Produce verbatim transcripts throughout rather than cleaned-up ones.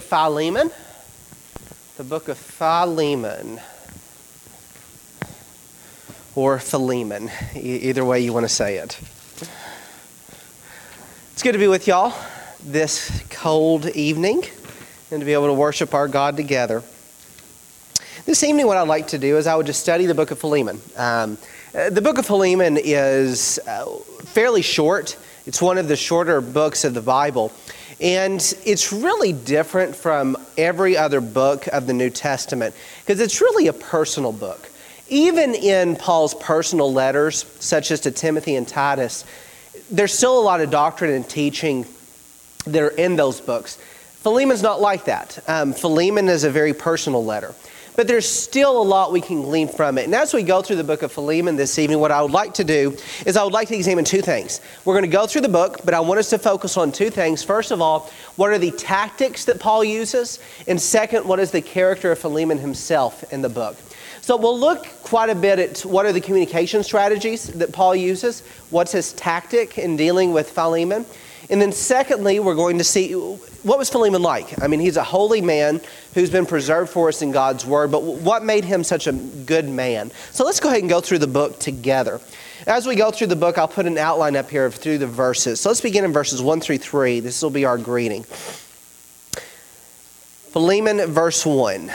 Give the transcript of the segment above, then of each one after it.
Philemon. The book of Philemon. Or Philemon, e- either way you want to say it. It's good to be with y'all this cold evening and to be able to worship our God together. This evening what I'd like to do is I would just study the book of Philemon. Um, the book of Philemon is uh, fairly short. It's one of the shorter books of the Bible. And it's really different from every other book of the New Testament because it's really a personal book. Even in Paul's personal letters, such as to Timothy and Titus, there's still a lot of doctrine and teaching that are in those books. Philemon's not like that. Um, Philemon is a very personal letter. But there's still a lot we can glean from it. And as we go through the book of Philemon this evening, what I would like to do is I would like to examine two things. We're going to go through the book, but I want us to focus on two things. First of all, what are the tactics that Paul uses? And second, what is the character of Philemon himself in the book? So we'll look quite a bit at what are the communication strategies that Paul uses, what's his tactic in dealing with Philemon. And then secondly, we're going to see what was Philemon like. I mean, he's a holy man who's been preserved for us in God's word, but what made him such a good man? So let's go ahead and go through the book together. As we go through the book, I'll put an outline up here through the verses. So let's begin in verses one through three. This will be our greeting. Philemon, verse one.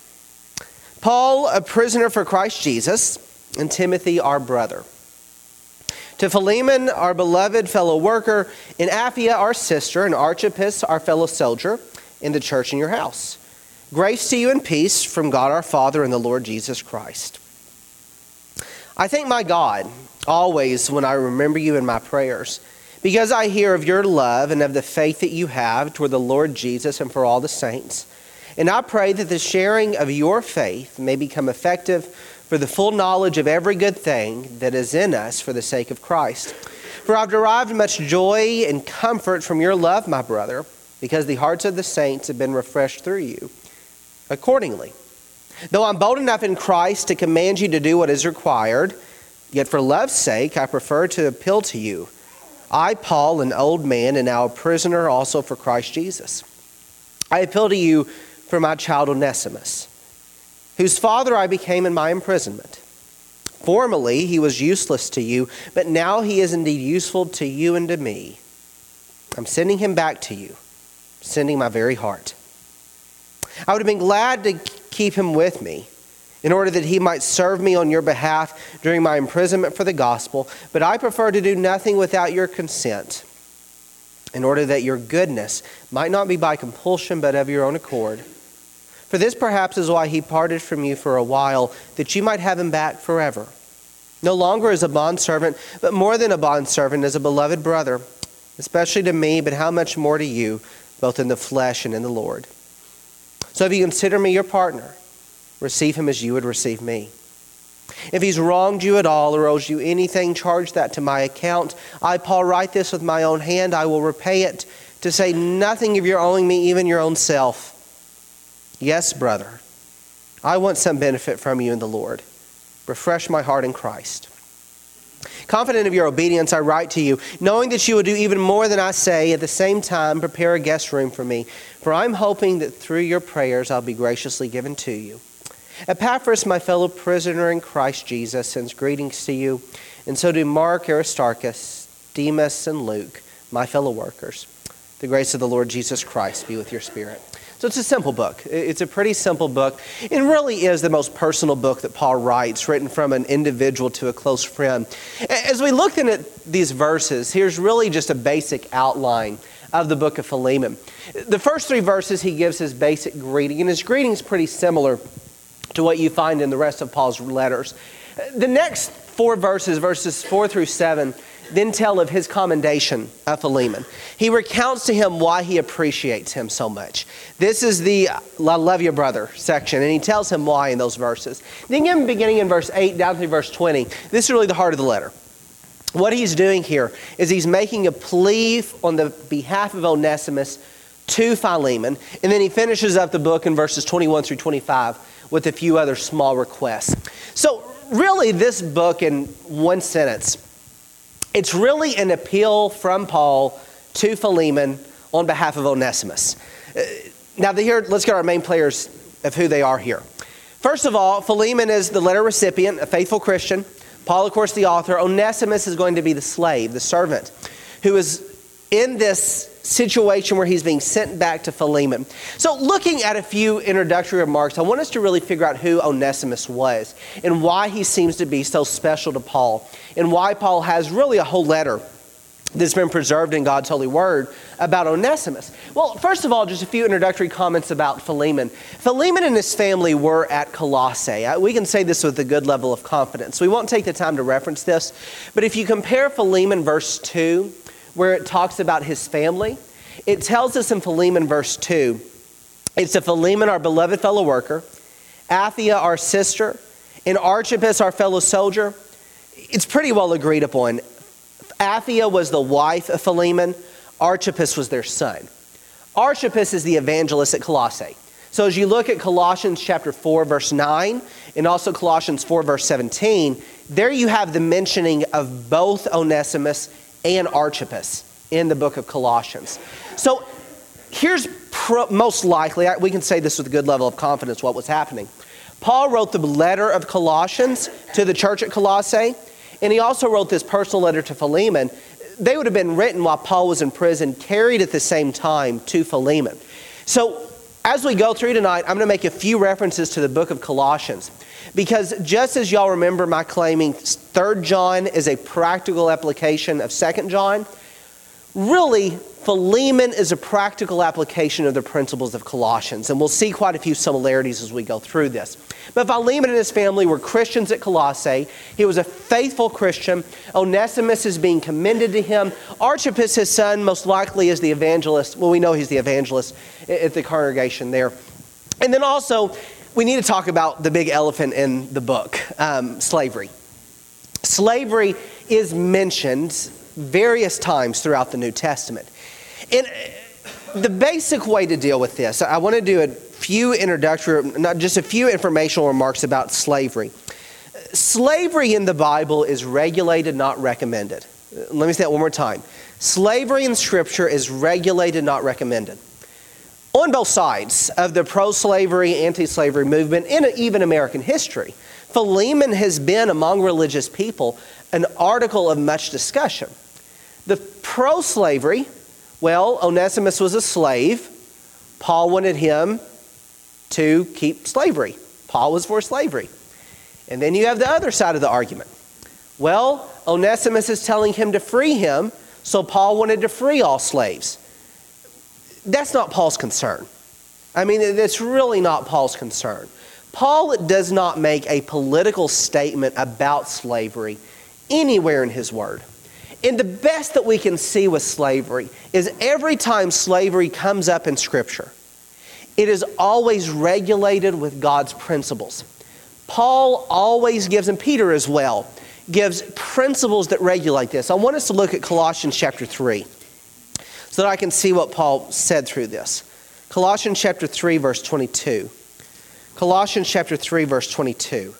Paul, a prisoner for Christ Jesus, and Timothy, our brother. To Philemon, our beloved fellow worker, and Apphia, our sister, and Archippus, our fellow soldier, in the church in your house. Grace to you and peace from God our Father and the Lord Jesus Christ. I thank my God always when I remember you in my prayers, because I hear of your love and of the faith that you have toward the Lord Jesus and for all the saints. And I pray that the sharing of your faith may become effective for the full knowledge of every good thing that is in us for the sake of Christ. For I've derived much joy and comfort from your love, my brother, because the hearts of the saints have been refreshed through you. Accordingly, though I'm bold enough in Christ to command you to do what is required, yet for love's sake I prefer to appeal to you. I, Paul, an old man and now a prisoner also for Christ Jesus. I appeal to you for my child Onesimus, whose father I became in my imprisonment. Formerly he was useless to you, but now he is indeed useful to you and to me. I'm sending him back to you, sending my very heart. I would have been glad to keep him with me, in order that he might serve me on your behalf during my imprisonment for the gospel, but I prefer to do nothing without your consent, in order that your goodness might not be by compulsion, but of your own accord. For this perhaps is why he parted from you for a while, that you might have him back forever. No longer as a bondservant, but more than a bondservant, as a beloved brother, especially to me, but how much more to you, both in the flesh and in the Lord. So if you consider me your partner, receive him as you would receive me. If he's wronged you at all or owes you anything, charge that to my account. I, Paul, write this with my own hand. I will repay it, to say nothing of your owing me, even your own self. Yes, brother, I want some benefit from you in the Lord. Refresh my heart in Christ. Confident of your obedience, I write to you, knowing that you will do even more than I say. At the same time, prepare a guest room for me, for I'm hoping that through your prayers I'll be graciously given to you. Epaphras, my fellow prisoner in Christ Jesus, sends greetings to you, and so do Mark, Aristarchus, Demas, and Luke, my fellow workers. The grace of the Lord Jesus Christ be with your spirit. So it's a simple book. It's a pretty simple book. It really is the most personal book that Paul writes, written from an individual to a close friend. As we look at these verses, here's really just a basic outline of the book of Philemon. The first three verses, he gives his basic greeting, and his greeting is pretty similar to what you find in the rest of Paul's letters. The next four verses, verses four through seven, then tell of his commendation of Philemon. He recounts to him why he appreciates him so much. This is the I love you, brother section, and he tells him why in those verses. Then again, beginning in verse eight down through verse twenty, this is really the heart of the letter. What he's doing here is he's making a plea on the behalf of Onesimus to Philemon, and then he finishes up the book in verses twenty-one through twenty-five with a few other small requests. So really, this book in one sentence, it's really an appeal from Paul to Philemon on behalf of Onesimus. Now, the, here, let's get our main players of who they are here. First of all, Philemon is the letter recipient, a faithful Christian. Paul, of course, the author. Onesimus is going to be the slave, the servant, who is in this situation where he's being sent back to Philemon. So looking at a few introductory remarks, I want us to really figure out who Onesimus was and why he seems to be so special to Paul and why Paul has really a whole letter that's been preserved in God's holy word about Onesimus. Well, first of all, just a few introductory comments about Philemon. Philemon and his family were at Colossae. We can say this with a good level of confidence. We won't take the time to reference this, but if you compare Philemon verse two, where it talks about his family, it tells us in Philemon verse two, it's to Philemon, our beloved fellow worker, Aphia, our sister, and Archippus, our fellow soldier. It's pretty well agreed upon. Aphia was the wife of Philemon. Archippus was their son. Archippus is the evangelist at Colossae. So as you look at Colossians chapter four, verse nine, and also Colossians four, verse seventeen, there you have the mentioning of both Onesimus and Archippus in the book of Colossians. So here's pro- most likely, we can say this with a good level of confidence, what was happening. Paul wrote the letter of Colossians to the church at Colossae, and he also wrote this personal letter to Philemon. They would have been written while Paul was in prison, carried at the same time to Philemon. So as we go through tonight, I'm going to make a few references to the book of Colossians. Because just as y'all remember my claiming Third John is a practical application of Second John, really, Philemon is a practical application of the principles of Colossians. And we'll see quite a few similarities as we go through this. But Philemon and his family were Christians at Colossae. He was a faithful Christian. Onesimus is being commended to him. Archippus, his son, most likely is the evangelist. Well, we know he's the evangelist at the congregation there. And then also, we need to talk about the big elephant in the book, um, slavery. Slavery is mentioned various times throughout the New Testament. And the basic way to deal with this, I want to do a few introductory, not just a few informational remarks about slavery. Slavery in the Bible is regulated, not recommended. Let me say that one more time. Slavery in Scripture is regulated, not recommended. On both sides of the pro-slavery, anti-slavery movement, in even American history, Philemon has been, among religious people, an article of much discussion. The pro-slavery, well, Onesimus was a slave. Paul wanted him to keep slavery. Paul was for slavery. And then you have the other side of the argument. Well, Onesimus is telling him to free him, so Paul wanted to free all slaves. That's not Paul's concern. I mean, it's really not Paul's concern. Paul does not make a political statement about slavery anywhere in his word. And the best that we can see with slavery is every time slavery comes up in Scripture, it is always regulated with God's principles. Paul always gives, and Peter as well, gives principles that regulate this. I want us to look at Colossians chapter three so that I can see what Paul said through this. Colossians chapter three, verse twenty-two. Colossians chapter three, verse twenty-two.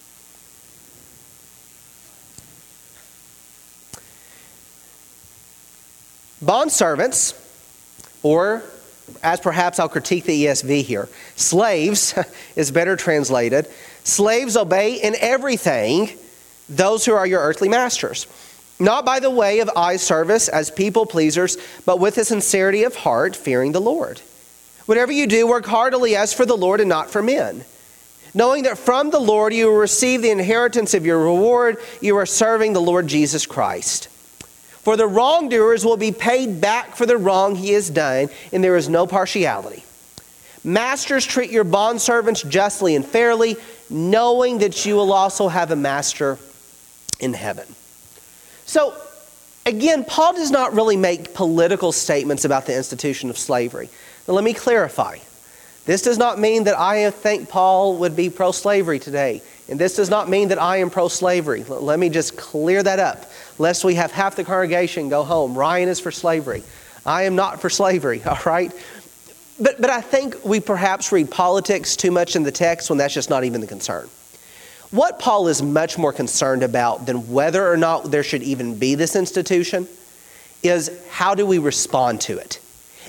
Bondservants, or as perhaps I'll critique the E S V here, slaves is better translated. Slaves, obey in everything those who are your earthly masters, not by the way of eye service as people pleasers, but with a sincerity of heart, fearing the Lord. Whatever you do, work heartily as for the Lord and not for men, knowing that from the Lord you will receive the inheritance of your reward. You are serving the Lord Jesus Christ. For the wrongdoers will be paid back for the wrong he has done, and there is no partiality. Masters, treat your bondservants justly and fairly, knowing that you will also have a master in heaven. So, again, Paul does not really make political statements about the institution of slavery. Now, let me clarify. This does not mean that I think Paul would be pro-slavery today. And this does not mean that I am pro-slavery. Let me just clear that up, lest we have half the congregation go home. Ryan is for slavery. I am not for slavery, all right? But, but I think we perhaps read politics too much in the text when that's just not even the concern. What Paul is much more concerned about than whether or not there should even be this institution is how do we respond to it?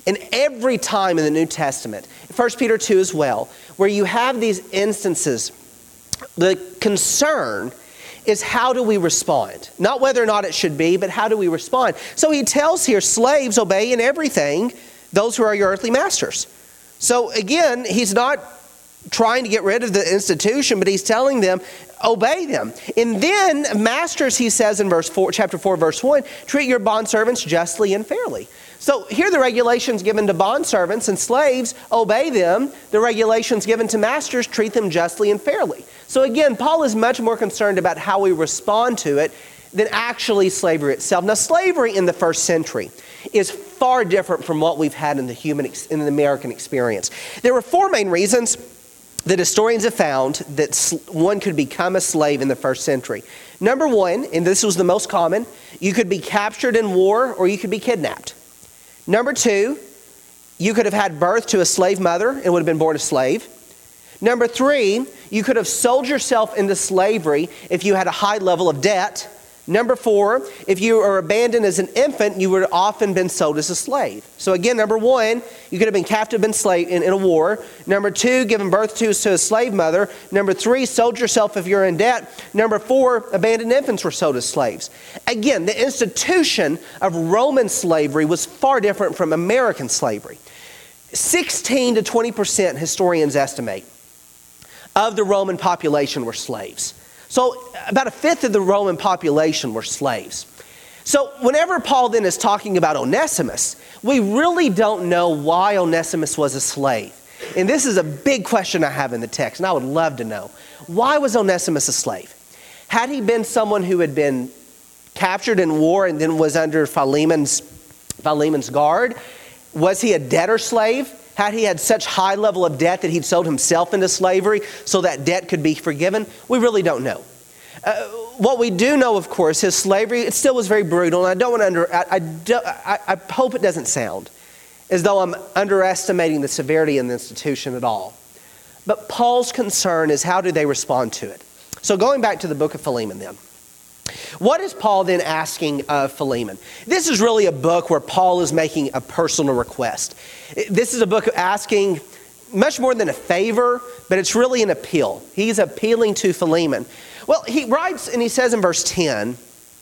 And every time in the New Testament, First Peter two as well, where you have these instances, the concern is how do we respond? Not whether or not it should be, but how do we respond? So he tells here, slaves, obey in everything those who are your earthly masters. So again, he's not trying to get rid of the institution, but he's telling them, obey them. And then, masters, he says in verse four, chapter four, verse one, treat your bondservants justly and fairly. So here are the regulations given to bondservants and slaves, obey them. The regulations given to masters, treat them justly and fairly. So again, Paul is much more concerned about how we respond to it than actually slavery itself. Now, slavery in the first century is far different from what we've had in the human, in the American experience. There were four main reasons that historians have found that one could become a slave in the first century. Number one, and this was the most common, you could be captured in war or you could be kidnapped. Number two, you could have had birth to a slave mother and would have been born a slave. Number three, you could have sold yourself into slavery if you had a high level of debt. Number four, if you were abandoned as an infant, you would have often been sold as a slave. So again, number one, you could have been captive in, slave, in, in a war. Number two, given birth to, to a slave mother. Number three, sold yourself if you're in debt. Number four, abandoned infants were sold as slaves. Again, the institution of Roman slavery was far different from American slavery. sixteen to twenty percent, historians estimate, of the Roman population were slaves. So about a fifth of the Roman population were slaves. So whenever Paul then is talking about Onesimus, we really don't know why Onesimus was a slave. And this is a big question I have in the text, and I would love to know. Why was Onesimus a slave? Had he been someone who had been captured in war and then was under Philemon's, Philemon's guard? Was he a debtor slave? Had he had such high level of debt that he'd sold himself into slavery so that debt could be forgiven? We really don't know. Uh, what we do know, of course, his slavery, it still was very brutal. And I don't want to under, I, I, do, I, I hope it doesn't sound as though I'm underestimating the severity of the institution at all. But Paul's concern is how do they respond to it? So going back to the book of Philemon then. What is Paul then asking of Philemon? This is really a book where Paul is making a personal request. This is a book asking much more than a favor, but it's really an appeal. He's appealing to Philemon. Well, he writes and he says in verse ten,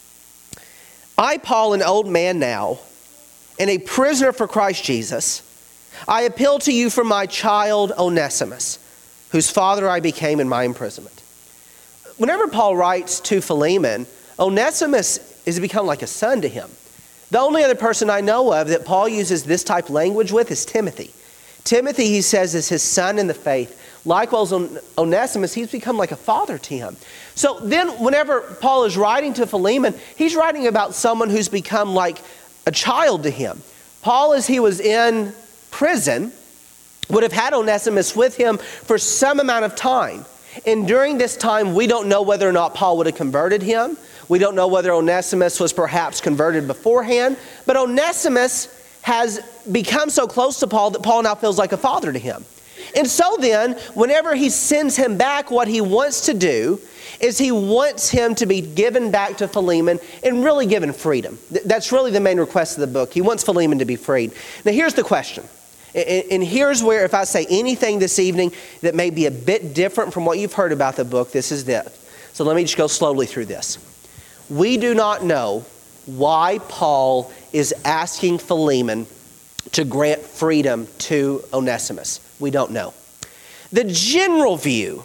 I, Paul, an old man now, and a prisoner for Christ Jesus, I appeal to you for my child Onesimus, whose father I became in my imprisonment. Whenever Paul writes to Philemon, Onesimus has become like a son to him. The only other person I know of that Paul uses this type of language with is Timothy. Timothy, he says, is his son in the faith. Likewise, Onesimus, he's become like a father to him. So then whenever Paul is writing to Philemon, he's writing about someone who's become like a child to him. Paul, as he was in prison, would have had Onesimus with him for some amount of time. And during this time, we don't know whether or not Paul would have converted him. We don't know whether Onesimus was perhaps converted beforehand. But Onesimus has become so close to Paul that Paul now feels like a father to him. And so then, whenever he sends him back, what he wants to do is he wants him to be given back to Philemon and really given freedom. That's really the main request of the book. He wants Philemon to be freed. Now here's the question. And here's where, if I say anything this evening that may be a bit different from what you've heard about the book, this is this. So let me just go slowly through this. We do not know why Paul is asking Philemon to grant freedom to Onesimus. We don't know. The general view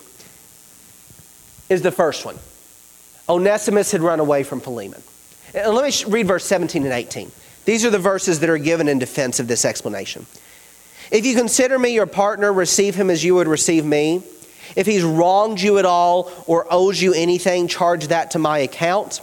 is the first one. Onesimus had run away from Philemon. And let me read verse seventeen and eighteen. These are the verses that are given in defense of this explanation. If you consider me your partner, receive him as you would receive me. If he's wronged you at all or owes you anything, charge that to my account.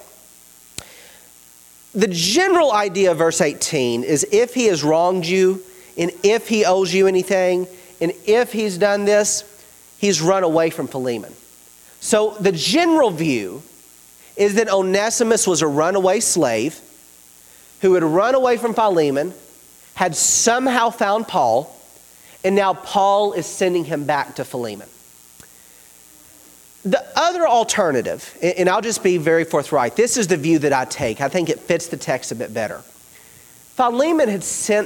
The general idea of verse eighteen is if he has wronged you and if he owes you anything and if he's done this, he's run away from Philemon. So the general view is that Onesimus was a runaway slave who had run away from Philemon, had somehow found Paul, and now Paul is sending him back to Philemon. The other alternative, and I'll just be very forthright, this is the view that I take. I think it fits the text a bit better. Philemon had sent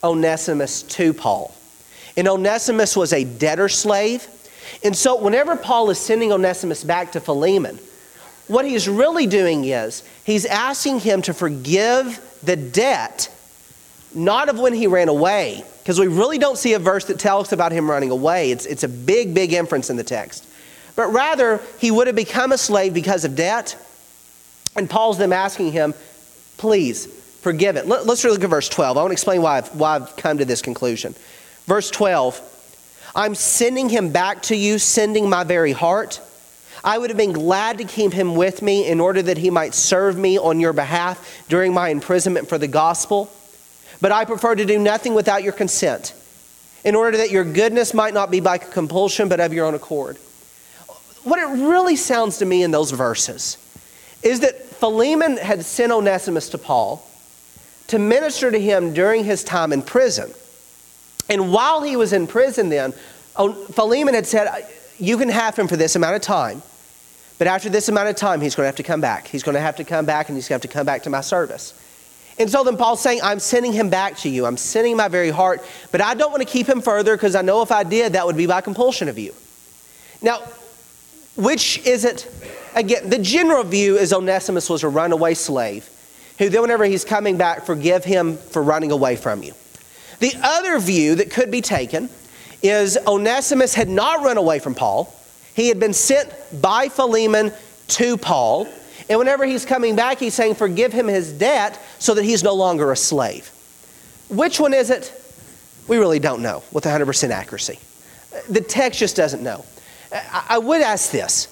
Onesimus to Paul. And Onesimus was a debtor slave. And so whenever Paul is sending Onesimus back to Philemon, what he's really doing is he's asking him to forgive the debt, not of when he ran away, because we really don't see a verse that tells us about him running away. It's, it's a big, big inference in the text. But rather, he would have become a slave because of debt. And Paul's them asking him, please forgive it. Let, let's look at verse twelve. I want to explain why I've, why I've come to this conclusion. Verse twelve, I'm sending him back to you, sending my very heart. I would have been glad to keep him with me in order that he might serve me on your behalf during my imprisonment for the gospel. But I prefer to do nothing without your consent, in order that your goodness might not be by compulsion, but of your own accord. What it really sounds to me in those verses is that Philemon had sent Onesimus to Paul to minister to him during his time in prison. And while he was in prison then, Philemon had said, you can have him for this amount of time, but after this amount of time, he's going to have to come back. He's going to have to come back, and he's going to have to come back to my service. And so then Paul's saying, I'm sending him back to you. I'm sending my very heart, but I don't want to keep him further because I know if I did, that would be by compulsion of you. Now, which is it? Again, the general view is Onesimus was a runaway slave who then whenever he's coming back, forgive him for running away from you. The other view that could be taken is Onesimus had not run away from Paul. He had been sent by Philemon to Paul. And whenever he's coming back, he's saying, forgive him his debt so that he's no longer a slave. Which one is it? We really don't know with one hundred percent accuracy. The text just doesn't know. I would ask this.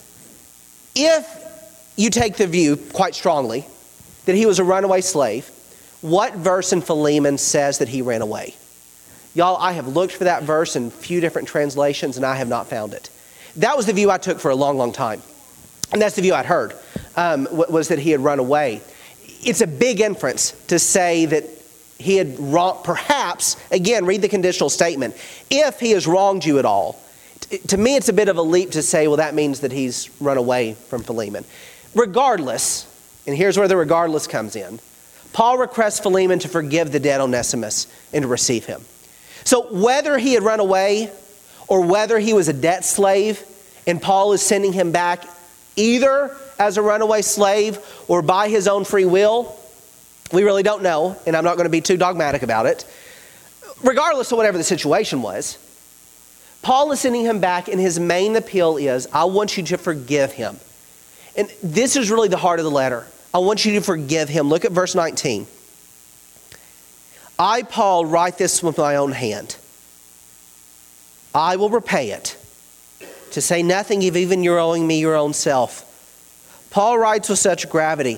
If you take the view quite strongly that he was a runaway slave, what verse in Philemon says that he ran away? Y'all, I have looked for that verse in a few different translations and I have not found it. That was the view I took for a long, long time. And that's the view I'd heard, um, was that he had run away. It's a big inference to say that he had wrong, perhaps, again, read the conditional statement, if he has wronged you at all. To me, it's a bit of a leap to say, well, that means that he's run away from Philemon. Regardless, and here's where the regardless comes in, Paul requests Philemon to forgive the debt Onesimus and to receive him. So whether he had run away or whether he was a debt slave and Paul is sending him back either as a runaway slave or by his own free will, we really don't know, and I'm not going to be too dogmatic about it. Regardless of whatever the situation was, Paul is sending him back, and his main appeal is, I want you to forgive him. And this is really the heart of the letter. I want you to forgive him. Look at verse nineteen. I, Paul, write this with my own hand. I will repay it, to say nothing of even you're owing me your own self. Paul writes with such gravity.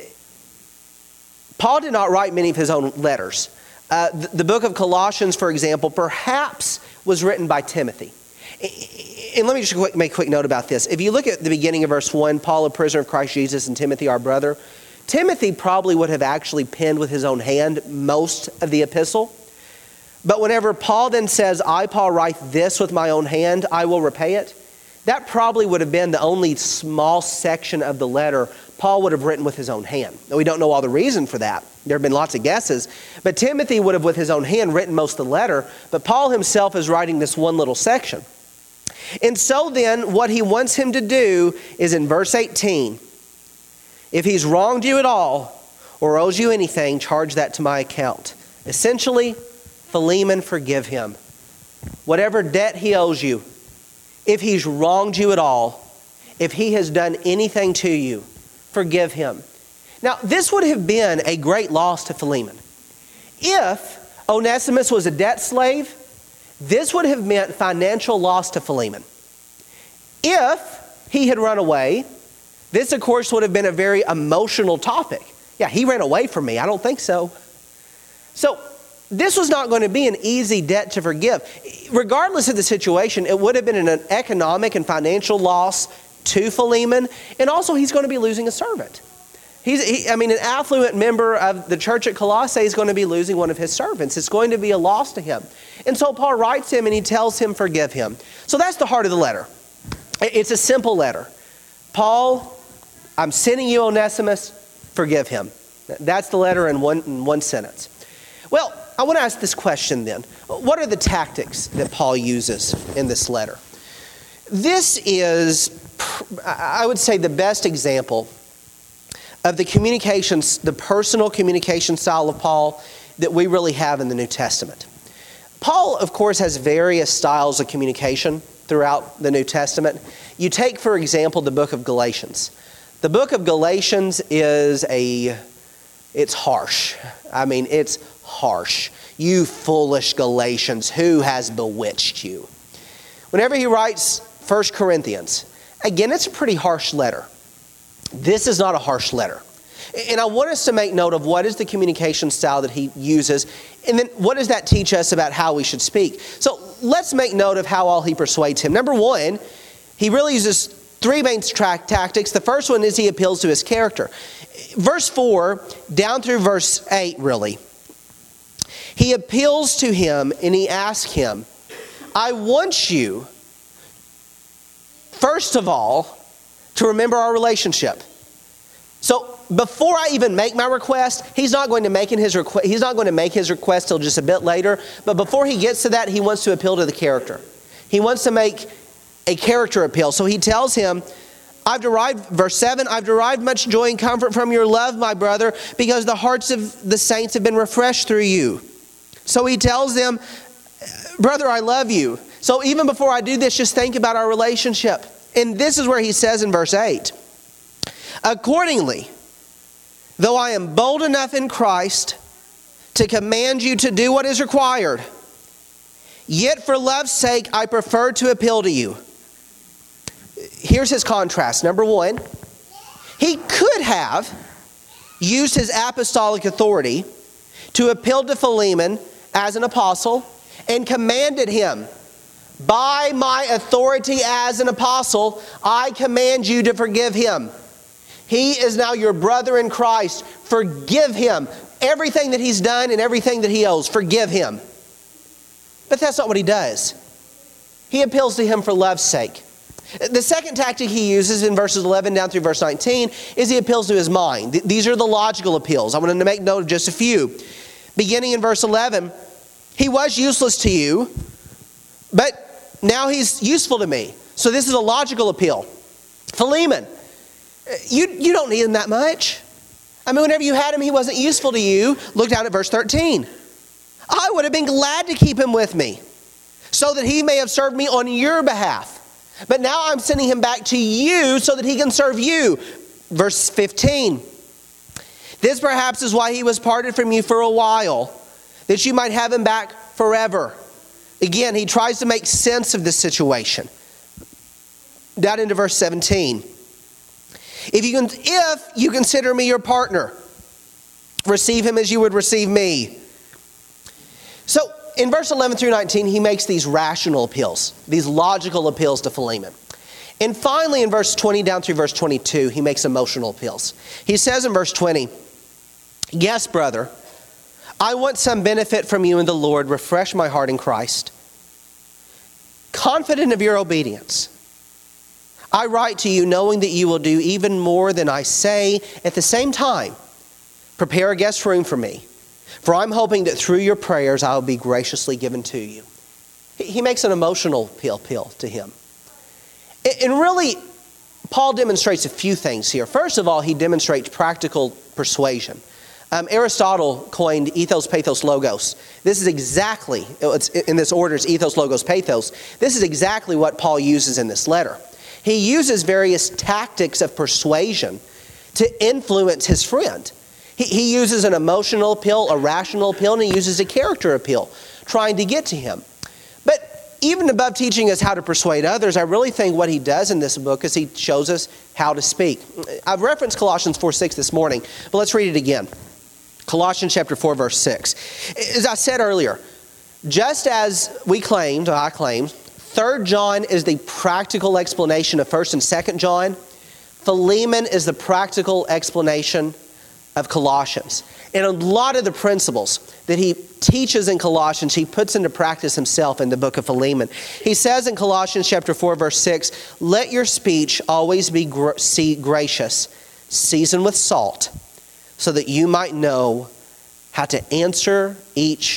Paul did not write many of his own letters. Uh, the, the book of Colossians, for example, perhaps was written by Timothy. And let me just make a quick note about this. If you look at the beginning of verse one, Paul, a prisoner of Christ Jesus, and Timothy, our brother, Timothy probably would have actually penned with his own hand most of the epistle. But whenever Paul then says, I, Paul, write this with my own hand, I will repay it, that probably would have been the only small section of the letter Paul would have written with his own hand. Now, we don't know all the reason for that. There have been lots of guesses. But Timothy would have, with his own hand, written most of the letter. But Paul himself is writing this one little section. And so then, what he wants him to do is in verse eighteen, if he's wronged you at all or owes you anything, charge that to my account. Essentially, Philemon, forgive him. Whatever debt he owes you, if he's wronged you at all, if he has done anything to you, forgive him. Now, this would have been a great loss to Philemon. If Onesimus was a debt slave, this would have meant financial loss to Philemon. If he had run away, this, of course, would have been a very emotional topic. Yeah, he ran away from me. I don't think so. So, this was not going to be an easy debt to forgive. Regardless of the situation, it would have been an economic and financial loss to Philemon, and also he's going to be losing a servant. He's, he, I mean, an affluent member of the church at Colossae is going to be losing one of his servants. It's going to be a loss to him. And so Paul writes him and he tells him, forgive him. So that's the heart of the letter. It's a simple letter. Paul, I'm sending you Onesimus, forgive him. That's the letter in one, in one sentence. Well, I want to ask this question then. What are the tactics that Paul uses in this letter? This is, I would say, the best example of the communications, the personal communication style of Paul that we really have in the New Testament. Paul, of course, has various styles of communication throughout the New Testament. You take, for example, the book of Galatians. The book of Galatians is a, it's harsh. I mean, it's harsh. You foolish Galatians, who has bewitched you? Whenever he writes First Corinthians, again, it's a pretty harsh letter. This is not a harsh letter. And I want us to make note of what is the communication style that he uses, and then what does that teach us about how we should speak. So let's make note of how all he persuades him. Number one, he really uses three main track tactics. The first one is he appeals to his character. Verse four down through verse eight, really. He appeals to him and he asks him, I want you, first of all, to remember our relationship. So before I even make my request, he's not going to make in his request. He's not going to make his request till just a bit later. But before he gets to that, he wants to appeal to the character. He wants to make a character appeal. So he tells him, I've derived, verse seven, I've derived much joy and comfort from your love, my brother, because the hearts of the saints have been refreshed through you. So he tells them, brother, I love you. So even before I do this, just think about our relationship. And this is where he says in verse eight, accordingly, though I am bold enough in Christ to command you to do what is required, yet for love's sake I prefer to appeal to you. Here's his contrast. Number one, he could have used his apostolic authority to appeal to Philemon as an apostle and commanded him, by my authority as an apostle, I command you to forgive him. He is now your brother in Christ. Forgive him. Everything that he's done and everything that he owes, forgive him. But that's not what he does. He appeals to him for love's sake. The second tactic he uses in verses eleven down through verse nineteen is he appeals to his mind. These are the logical appeals. I want to make note of just a few. Beginning in verse eleven, he was useless to you, but now he's useful to me. So this is a logical appeal. Philemon, you, you don't need him that much. I mean, whenever you had him, he wasn't useful to you. Look down at verse thirteen. I would have been glad to keep him with me, so that he may have served me on your behalf. But now I'm sending him back to you so that he can serve you. Verse fifteen. This perhaps is why he was parted from you for a while, that you might have him back forever. Again, he tries to make sense of this situation. Down into verse seventeen. If you, can, if you consider me your partner, receive him as you would receive me. So in verse eleven through nineteen, he makes these rational appeals, these logical appeals to Philemon. And finally in verse twenty down through verse twenty-two, he makes emotional appeals. He says in verse twenty, yes, brother, I want some benefit from you in the Lord. Refresh my heart in Christ. Confident of your obedience, I write to you knowing that you will do even more than I say. At the same time, prepare a guest room for me. For I'm hoping that through your prayers I will be graciously given to you. He makes an emotional appeal, appeal to him. And really, Paul demonstrates a few things here. First of all, he demonstrates practical persuasion. Um, Aristotle coined ethos, pathos, logos. This is exactly, it's in this order, it's ethos, logos, pathos. This is exactly what Paul uses in this letter. He uses various tactics of persuasion to influence his friend. He, he uses an emotional appeal, a rational appeal, and he uses a character appeal, trying to get to him. But even above teaching us how to persuade others, I really think what he does in this book is he shows us how to speak. I've referenced Colossians four six this morning, but let's read it again. Colossians chapter four, verse six. As I said earlier, just as we claimed, or I claimed, Third John is the practical explanation of First and Second John. Philemon is the practical explanation of Colossians. And a lot of the principles that he teaches in Colossians, he puts into practice himself in the book of Philemon. He says in Colossians chapter four, verse six, let your speech always be gra- gracious, seasoned with salt, so that you might know how to answer each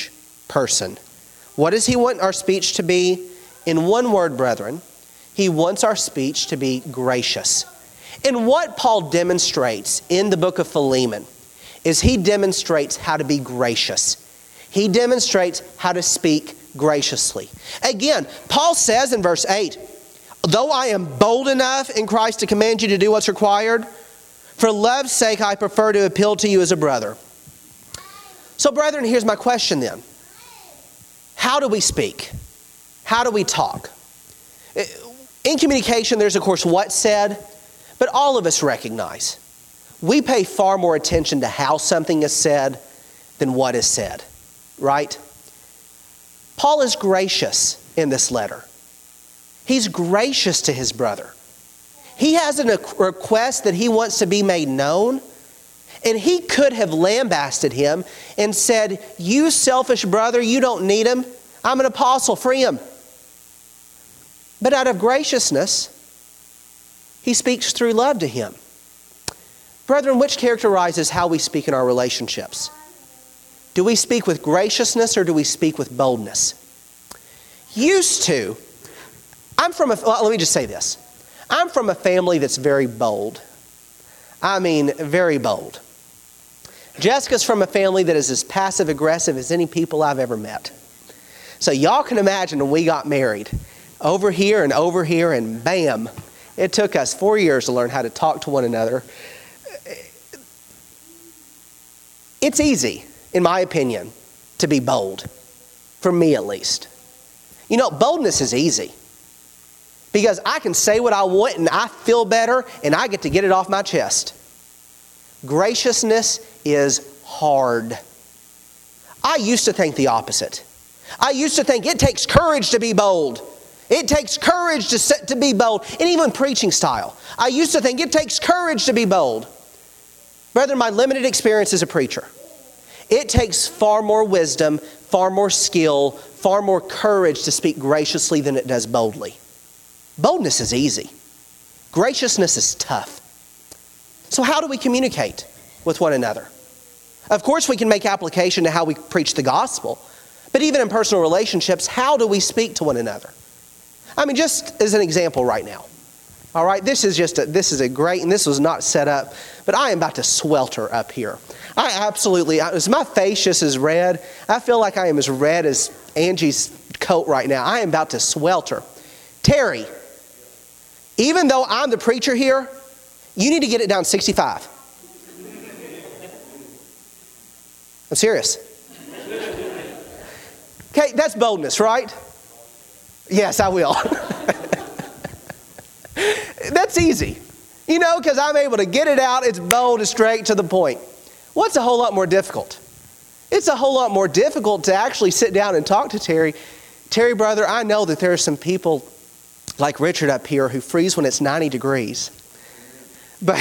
person. What does he want our speech to be? In one word, brethren, he wants our speech to be gracious. And what Paul demonstrates in the book of Philemon is he demonstrates how to be gracious. He demonstrates how to speak graciously. Again, Paul says in verse eight, though I am bold enough in Christ to command you to do what's required, for love's sake I prefer to appeal to you as a brother. So brethren, here's my question then. How do we speak? How do we talk? In communication, there's of course what's said, but all of us recognize we pay far more attention to how something is said than what is said, right? Paul is gracious in this letter. He's gracious to his brother. He has a request that he wants to be made known, and he could have lambasted him and said, you selfish brother, you don't need him. I'm an apostle, free him. But out of graciousness, he speaks through love to him. Brethren, which characterizes how we speak in our relationships? Do we speak with graciousness or do we speak with boldness? Used to, I'm from a, well, let me just say this. I'm from a family that's very bold. I mean, very bold. Jessica's from a family that is as passive-aggressive as any people I've ever met. So y'all can imagine when we got married, over here and over here and bam, it took us four years to learn how to talk to one another. It's easy, in my opinion, to be bold. For me at least. You know, boldness is easy. Because I can say what I want and I feel better and I get to get it off my chest. Graciousness is hard. I used to think the opposite. I used to think it takes courage to be bold. It takes courage to set, to be bold. And even preaching style. I used to think it takes courage to be bold. Brethren, my limited experience as a preacher. It takes far more wisdom, far more skill, far more courage to speak graciously than it does boldly. Boldness is easy. Graciousness is tough. So how do we communicate with one another? Of course, we can make application to how we preach the gospel. But even in personal relationships, how do we speak to one another? I mean, just as an example right now. All right, this is just a, this is a great, and this was not set up, but I am about to swelter up here. I absolutely, is my face just as red? I feel like I am as red as Angie's coat right now. I am about to swelter. Terry, even though I'm the preacher here, you need to get it down sixty-five. I'm serious. Okay, that's boldness, right? Yes, I will. That's easy. You know, because I'm able to get it out. It's bold and straight to the point. What's a whole lot more difficult? It's a whole lot more difficult to actually sit down and talk to Terry. Terry, brother, I know that there are some people like Richard up here who freeze when it's ninety degrees. But,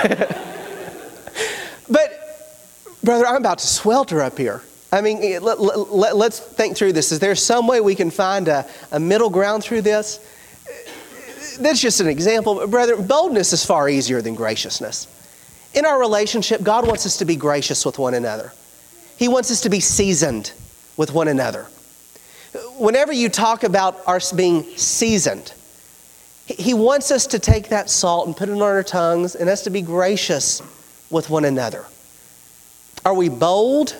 but brother, I'm about to swelter up here. I mean, let, let, let's think through this. Is there some way we can find a, a middle ground through this? That's just an example. But brother, boldness is far easier than graciousness. In our relationship, God wants us to be gracious with one another. He wants us to be seasoned with one another. Whenever you talk about our being seasoned, He wants us to take that salt and put it on our tongues and us to be gracious with one another. Are we bold?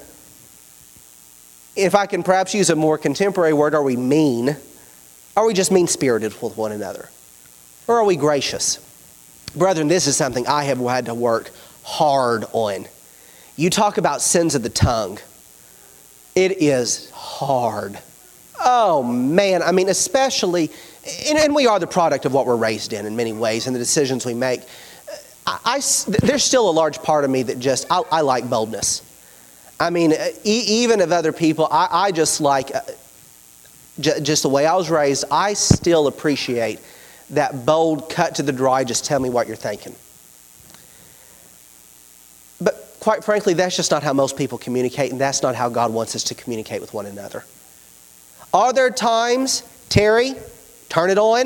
If I can perhaps use a more contemporary word, are we mean? Are we just mean-spirited with one another? Or are we gracious? Brethren, this is something I have had to work hard on. You talk about sins of the tongue. It is hard. Oh man, I mean especially, and, and we are the product of what we're raised in in many ways and the decisions we make. I, I, there's still a large part of me that just, I, I like boldness. I mean, e- even of other people, I, I just like, uh, j- just the way I was raised, I still appreciate that bold, cut to the dry, just tell me what you're thinking. But quite frankly, that's just not how most people communicate, and that's not how God wants us to communicate with one another. Are there times, Terry, turn it on?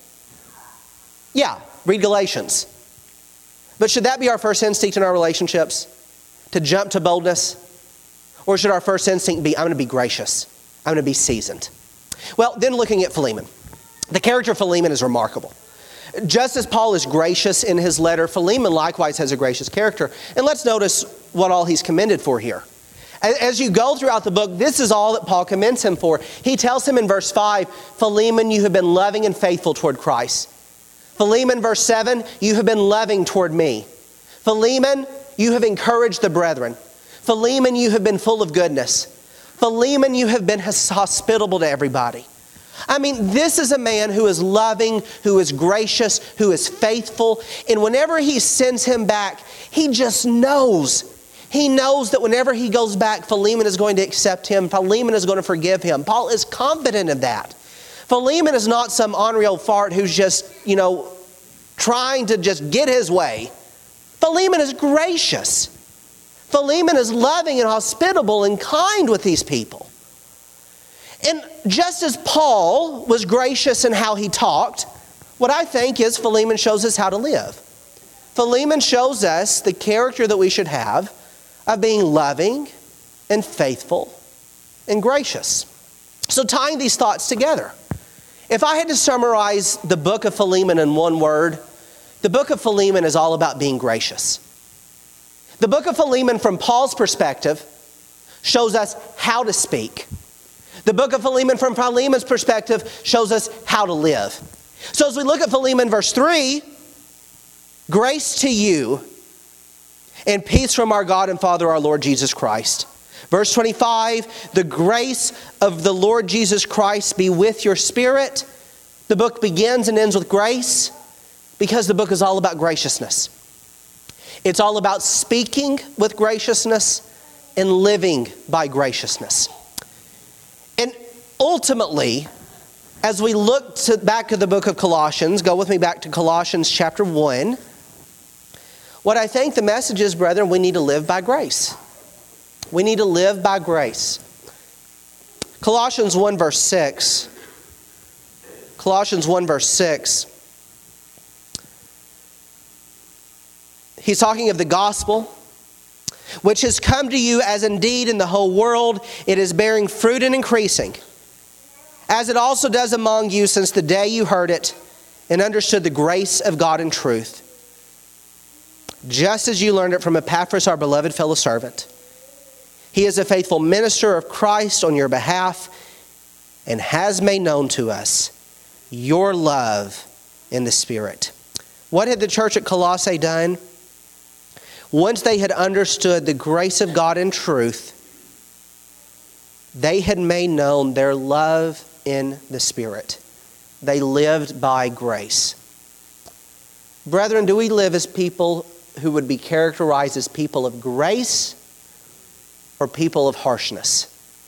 Yeah, read Galatians. But should that be our first instinct in our relationships? To jump to boldness? Or should our first instinct be, I'm going to be gracious. I'm going to be seasoned. Well, then looking at Philemon. The character of Philemon is remarkable. Just as Paul is gracious in his letter, Philemon likewise has a gracious character. And let's notice what all he's commended for here. As you go throughout the book, this is all that Paul commends him for. He tells him in verse five, Philemon, you have been loving and faithful toward Christ. Philemon, verse seven, you have been loving toward me. Philemon, you have encouraged the brethren. Philemon, you have been full of goodness. Philemon, you have been hospitable to everybody. I mean, this is a man who is loving, who is gracious, who is faithful. And whenever he sends him back, he just knows. He knows that whenever he goes back, Philemon is going to accept him. Philemon is going to forgive him. Paul is confident of that. Philemon is not some ornery old fart who's just, you know, trying to just get his way. Philemon is gracious. Philemon is loving and hospitable and kind with these people. And just as Paul was gracious in how he talked, what I think is Philemon shows us how to live. Philemon shows us the character that we should have of being loving and faithful and gracious. So tying these thoughts together, if I had to summarize the book of Philemon in one word, the book of Philemon is all about being gracious. The book of Philemon, from Paul's perspective, shows us how to speak. The book of Philemon, from Philemon's perspective, shows us how to live. So as we look at Philemon verse three, grace to you and peace from our God and Father, our Lord Jesus Christ. Verse twenty-five, the grace of the Lord Jesus Christ be with your spirit. The book begins and ends with grace because the book is all about graciousness. It's all about speaking with graciousness and living by graciousness. And ultimately, as we look to back to the book of Colossians, go with me back to Colossians chapter one. What I think the message is, brethren, we need to live by grace. We need to live by grace. Colossians one verse six. Colossians one verse six. He's talking of the gospel, which has come to you as indeed in the whole world it is bearing fruit and increasing, as it also does among you since the day you heard it and understood the grace of God in truth, just as you learned it from Epaphras, our beloved fellow servant. He is a faithful minister of Christ on your behalf and has made known to us your love in the Spirit. What had the church at Colossae done? Once they had understood the grace of God in truth, they had made known their love in the Spirit. They lived by grace. Brethren, do we live as people who would be characterized as people of grace or people of harshness?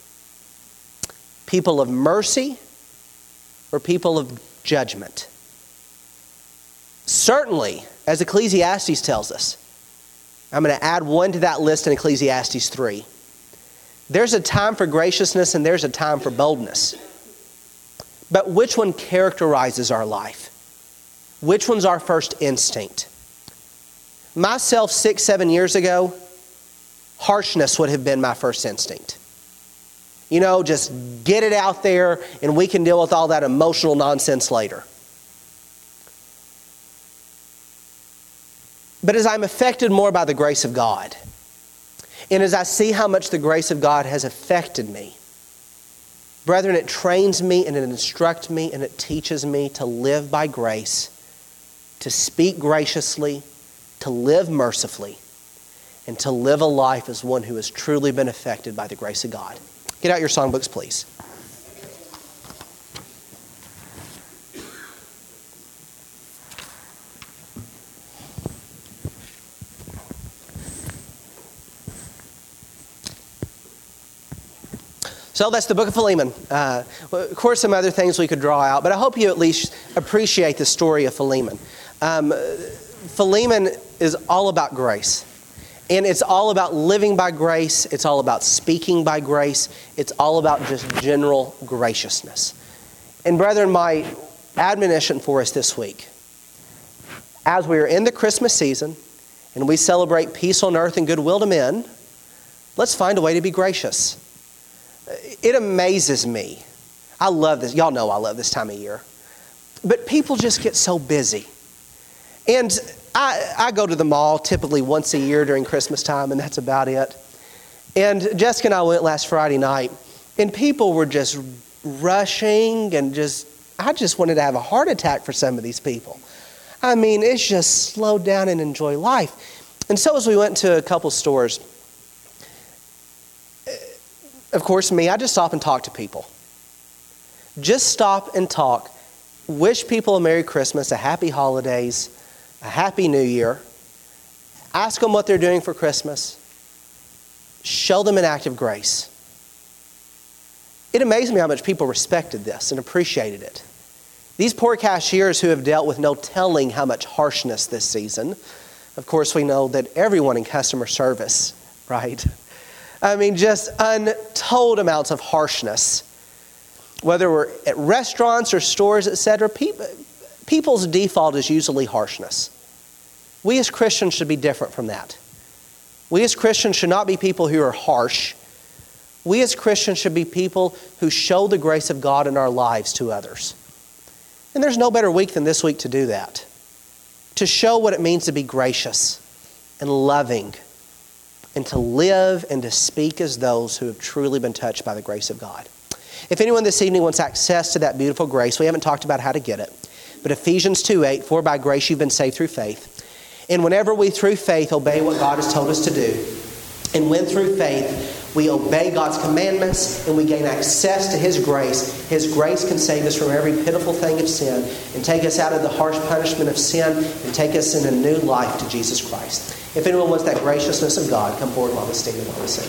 People of mercy or people of judgment? Certainly, as Ecclesiastes tells us, I'm going to add one to that list in Ecclesiastes three. There's a time for graciousness and there's a time for boldness. But which one characterizes our life? Which one's our first instinct? Myself, six, seven years ago, harshness would have been my first instinct. You know, just get it out there and we can deal with all that emotional nonsense later. But as I'm affected more by the grace of God, and as I see how much the grace of God has affected me, brethren, it trains me and it instructs me and it teaches me to live by grace, to speak graciously, to live mercifully, and to live a life as one who has truly been affected by the grace of God. Get out your songbooks, please. So that's the book of Philemon. Uh, of course, some other things we could draw out, but I hope you at least appreciate the story of Philemon. Um, Philemon is all about grace. And it's all about living by grace. It's all about speaking by grace. It's all about just general graciousness. And brethren, my admonition for us this week, as we are in the Christmas season and we celebrate peace on earth and goodwill to men, let's find a way to be gracious. It amazes me. I love this. Y'all know I love this time of year. But people just get so busy. And I, I go to the mall typically once a year during Christmas time, and that's about it. And Jessica and I went last Friday night, and people were just rushing and just, I just wanted to have a heart attack for some of these people. I mean, it's just slow down and enjoy life. And so as we went to a couple stores, of course, me, I just stop and talk to people. Just stop and talk. Wish people a Merry Christmas, a Happy Holidays, a Happy New Year. Ask them what they're doing for Christmas. Show them an act of grace. It amazed me how much people respected this and appreciated it. These poor cashiers who have dealt with no telling how much harshness this season. Of course, we know that everyone in customer service, right? I mean, just untold amounts of harshness. Whether we're at restaurants or stores, et cetera, people, people's default is usually harshness. We as Christians should be different from that. We as Christians should not be people who are harsh. We as Christians should be people who show the grace of God in our lives to others. And there's no better week than this week to do that. To show what it means to be gracious and loving and to live and to speak as those who have truly been touched by the grace of God. If anyone this evening wants access to that beautiful grace, we haven't talked about how to get it, but Ephesians two eight, for by grace you've been saved through faith. And whenever we through faith obey what God has told us to do, and when through faith we obey God's commandments and we gain access to His grace, His grace can save us from every pitiful thing of sin and take us out of the harsh punishment of sin and take us in a new life to Jesus Christ. If anyone wants that graciousness of God, come forward while we stand and while we sing.